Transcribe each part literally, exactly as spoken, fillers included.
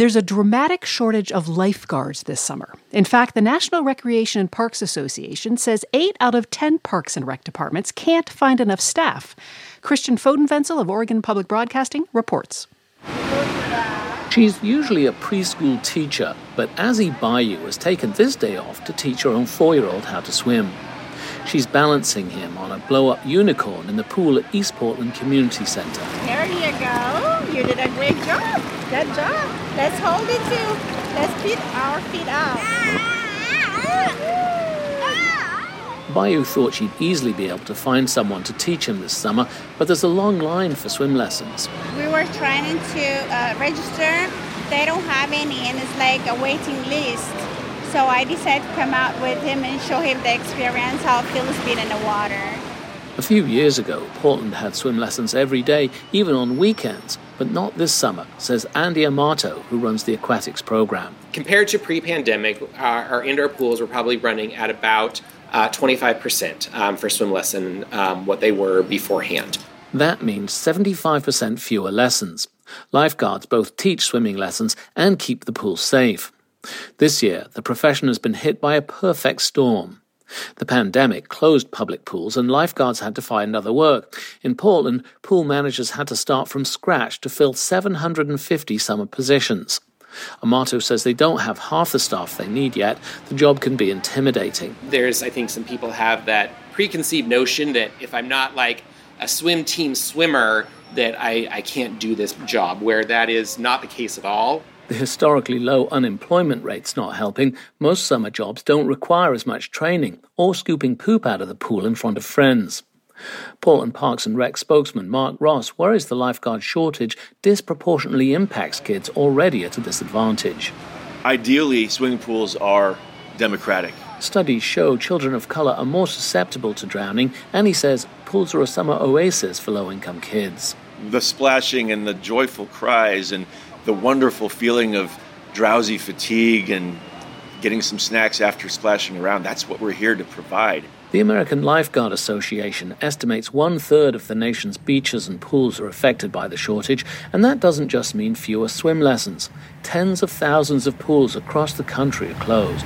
There's a dramatic shortage of lifeguards this summer. In fact, the National Recreation and Parks Association says eight out of ten parks and rec departments can't find enough staff. Christian Fodenvenzel of Oregon Public Broadcasting reports. She's usually a preschool teacher, but Azzy Bayou has taken this day off to teach her own four-year-old how to swim. She's balancing him on a blow-up unicorn in the pool at East Portland Community Center. There you go. You did a great job. Good job. Let's hold it too. Let's keep our feet out. Bayou thought she'd easily be able to find someone to teach him this summer, but there's a long line for swim lessons. We were trying to uh, register. They don't have any, and it's like a waiting list. So I decided to come out with him and show him the experience, how it feels being in the water. A few years ago, Portland had swim lessons every day, even on weekends, but not this summer, says Andy Amato, who runs the aquatics program. Compared to pre-pandemic, our, our indoor pools were probably running at about uh, twenty-five percent um, for swim lesson, um, what they were beforehand. That means seventy-five percent fewer lessons. Lifeguards both teach swimming lessons and keep the pool safe. This year, the profession has been hit by a perfect storm. The pandemic closed public pools and lifeguards had to find other work. In Portland, pool managers had to start from scratch to fill seven hundred fifty summer positions. Amato says they don't have half the staff they need yet. The job can be intimidating. There's, I think, some people have that preconceived notion that if I'm not like a swim team swimmer, that I, I can't do this job, where that is not the case at all. The historically low unemployment rate's not helping. Most summer jobs don't require as much training or scooping poop out of the pool in front of friends. Portland Parks and Rec spokesman Mark Ross worries the lifeguard shortage disproportionately impacts kids already at a disadvantage. Ideally, swimming pools are democratic. Studies show children of colour are more susceptible to drowning, and he says pools are a summer oasis for low-income kids. The splashing and the joyful cries and the wonderful feeling of drowsy fatigue and getting some snacks after splashing around, that's what we're here to provide. The American Lifeguard Association estimates one-third of the nation's beaches and pools are affected by the shortage, and that doesn't just mean fewer swim lessons. Tens of thousands of pools across the country are closed.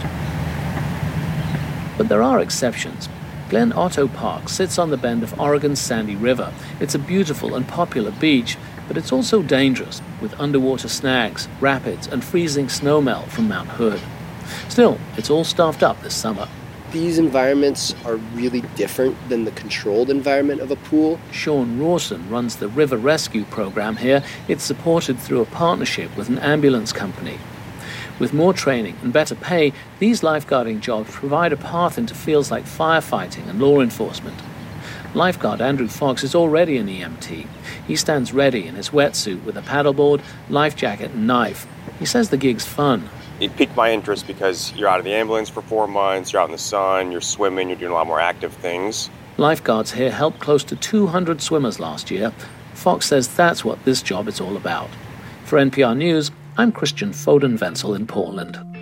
But there are exceptions. Glen Otto Park sits on the bend of Oregon's Sandy River. It's a beautiful and popular beach, but it's also dangerous, with underwater snags, rapids, and freezing snowmelt from Mount Hood. Still, it's all staffed up this summer. These environments are really different than the controlled environment of a pool. Sean Rawson runs the River Rescue program here. It's supported through a partnership with an ambulance company. With more training and better pay, these lifeguarding jobs provide a path into fields like firefighting and law enforcement. Lifeguard Andrew Fox is already an E M T. He stands ready in his wetsuit with a paddleboard, life jacket and knife. He says the gig's fun. It piqued my interest because you're out of the ambulance for four months, you're out in the sun, you're swimming, you're doing a lot more active things. Lifeguards here helped close to two hundred swimmers last year. Fox says that's what this job is all about. For N P R News, I'm Christian Fodenvenzel in Portland.